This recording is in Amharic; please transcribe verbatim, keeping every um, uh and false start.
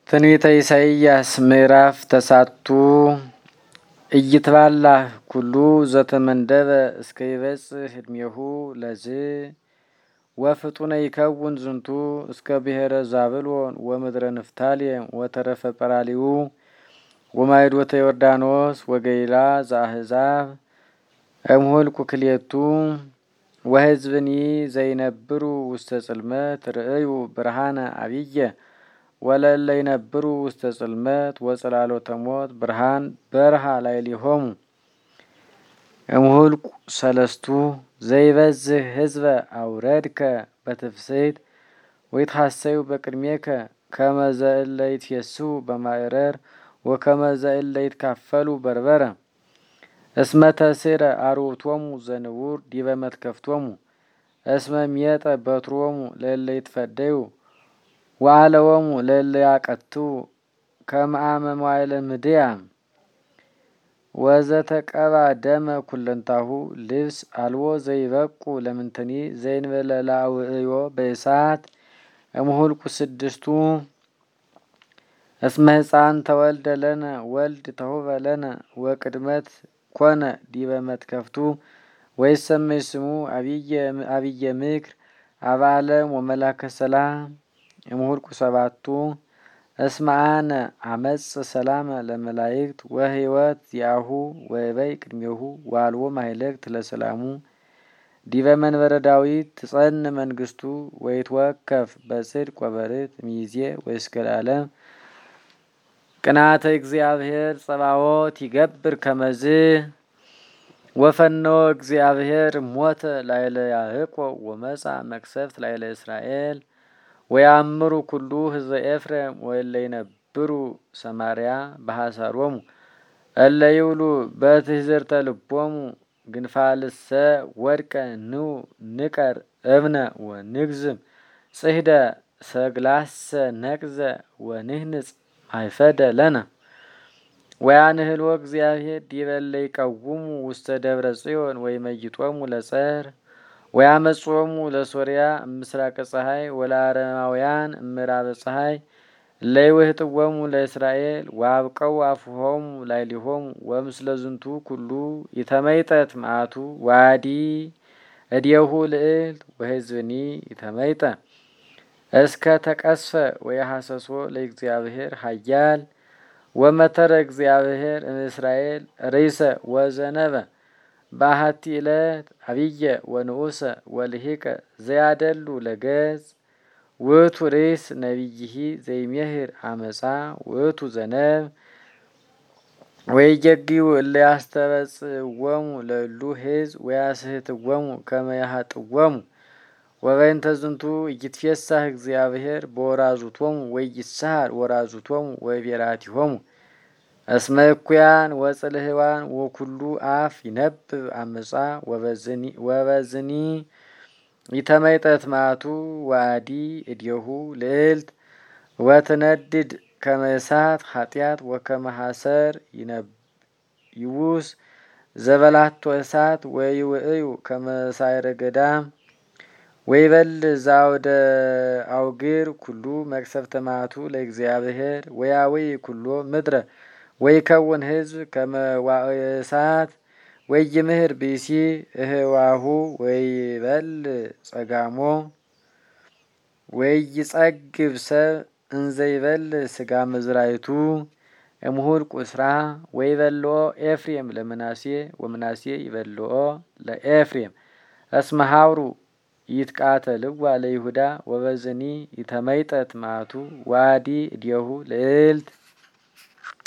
ትንቢተ ኢሳይያስ ምዕራፍ ተሳቱ ኢይትባላህ ኩሉ ዘተመንደበ እስከ ይበጽሕ ዕድሜሁ ለዝ ወፍጡነ ይከውን ዝንቱ እስከ ብሔረ ዛብሎን ወምድረ ንፍታሌም ወተረፈ ጰራሊው ወማይዶተ ዮርዳኖስ ወገሊላ ዘአሕዛብ እምኆልቁ ክልኤቱ ወሕዝብኒ ዘይነብሩ ውስተ ጽልመት ርእዩ ብርሃነ አብየ ወለለ ይነብሩ ውስተ ጽልመት ወጽላሎተ ሞት ብርሃን በርሃ ላዕሌሆሙ እምኆልቁ ሰለስቱ ዘይበዝሕ ሕዝበ አውረድከ በትፍስሕት ወይትሐሰዩ በቅድሜከ ከመ ዘእለ ይትፌስሑ በማዕረር ወከመ ዘእለ ይትካፈሉ በርበረ እስመ ተስዕረ አርዑቶሙ ዘንቡር ዲበ መትከፍቶሙ እስመ ሜጠ በትሮሙ ለእለ ይትፈደዩ ወአለወሙ ለእለ ያቀትዉ ከመ አመ መዋዕለ ምድያም ወዘተቀብአ ደመ ኩለንታሁ ልብስ አልቦ ዘይበቁ ለምንትኒ ዘእንበለ ለአውዕዮ በእሳት እምኆልቁ ስድስቱ እስመ ሕፃን ተወልደ ለነ ወልድ ተሁበ ለነ ወቅድመት ኮነ ዲበ መትከፍቱ ወይሰመይ ስሙ አብየ ምክር አብ ዓለም ወመላከ ሰላም እምኆልቁ ሰባቱ እስመ አነ አመጽእ ሰላመ ለመላእክት ወሕይወት ዚአሁ ወእበይ ቅድሜሁ ወአልቦ ማኅለቅት ለሰላሙ ዲበ መንበረ ዳዊት ትጸንዕ መንግሥቱ ወይትወከፍ በጽድቅ ወበርትዕ እምይእዜ ወእስከ ለዓለም ቅንዓተ እግዚአብሔር ጸባዖት ይገብር ከመዝ ወፈነወ እግዚአብሔር ሞተ ላዕለ ያዕቆብ ወመጽአ መቅሰፍት ላዕለ እስራኤል ወያእምሩ ኩሉ ሕዝበ ኤፍሬም ወእለ ይነብሩ ሰማርያ በሐሳሮሙ እለ ይብሉ በትሕዝርተ ልቦሙ ግንፋልሰ ወድቀ ኑ ንቀር እብነ ወንግዝም ጽሕደ ሰግላሰ ነቅዘ ወንህንጽ ማይፈደ ለነ ወያንህልዎ እግዚአብሔር ዲበ እለ ይቀውሙ ውስተ ደብረ ጽዮን ወይመይጦሙ ለጸር ወያመጽኦሙ ለሶርያ እምስራቀ ፀሐይ ወለአረማውያን እምዕራበ ፀሐይ እለ ይውህጥዎሙ ለእስራኤል ወአብቀው አፍሆሙ ላዕሌሆሙ ወምስለ ዝንቱ ኩሉ ይተመይጠት መዓቱ ወአዲ እዴሁ ልዕልት ወሕዝብኒ ይተመይጠ እስከ ተቀስፈ ወየሐሰሶ ለእግዚአብሔር ኃያል ወመተረ እግዚአብሔር እምእስራኤል ርእሰ ወዘነበ በአሐቲ ዕለት አብየ ወንዑሰ ወልሂቀ ዘያደሉ ለገጽ ውእቱ ርእስ ነቢይሂ ዘይሜህር አመፃ ውእቱ ዘነብ ወይጀግዩ እለ ያስተበጽእዎሙ ለእሉ ሕዝብ ወያስሕትዎሙ ከመ ያሃጥዎሙ ወበእንተ ዝንቱ ኢይትፌሳህ እግዚአብሔር በወራዙቶሙ ወኢይትሰሃር ወራዙቶሙ ወቤራቲሆሙ እስመ እኩያን ወጽልህዋን ወኩሉ አፍ ይነብብ አመፃ ወበዝኒ ይተመይጠት መዓቱ ወአዲ እዴሁ ልዕልት ወትነድድ ከመ እሳት ኃጢአት ወከመ ሐሰር ይውስ ዘበላቶ እሳት ወይውእዩ ከመ ሳዕረ ገዳም ወይበልዕ ዘአውደ አውግር ኩሉ መቅሰፍተ መዓቱ ለእግዚአብሔር ወያውይ ኩሎ ምድረ ወይከውን ሕዝብ ከመ ዋዕየ እሳት ወይምህር ብእሲ እህዋሁ ወይበልዕ ጸጋሞ ወይጸግብ ሰብ እንዘ ይበልዕ ሥጋ መዝራይቱ እምኆልቁ እስራ ወይበልዖ ኤፍሬም ለምናሴ ወምናሴ ይበልዖ ለኤፍሬም እስመ ሀብሩ ይትቃተልዋ ለይሁዳ ወበዝኒ ይተመይጠት መዓቱ ወአዲ እዴሁ ልዕልት